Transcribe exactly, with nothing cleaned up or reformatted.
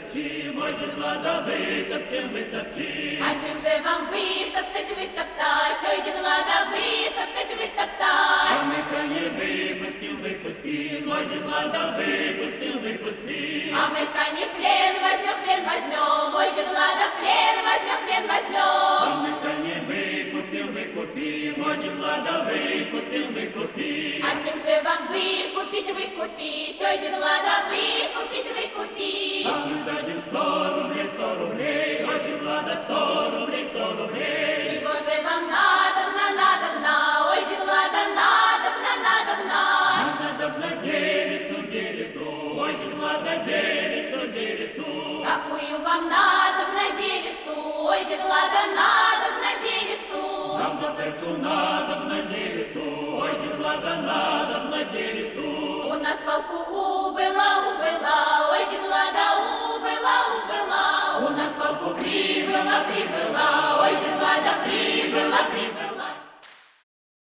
вытопчим, ой, дедлада, вытопчим, вытопчим. А чем же вам вытоптать, вытоптать, ой, дедлада, вытоптать, вытоптать? А мы коня выпустим, выпустим, ой, дедлада, выпустим, выпустим. А мы коня в плен возьмем, плен возьмем, ой, дедлада, плен возьмем, плен возьмем. А мы коня выкупим, выкупим, ой, дедлада, выкупим, выкупим. А чем же вам выкупить, выкупить, ой, дедлада, выкупить, выкупить? А мы дадим сто рублей, сто рублей, ой, дедлада, сто рублей, сто рублей. Чего же вам надобно, надобно, ой, дедлада, надобно, надобно? Нам надобно девицу, девицу, ой, дедлада, девицу, девицу. Какую вам надобно девицу, ой, дедлада, надобно девицу? Нам вот эту надобно девицу, ой, дедлада, надобно девицу. У нас в полку убыла, убыла, ой, дедлада, убыла, убыла. У нас в полку прибыла, прибыла, ой, дедлада, прибыла, прибыла.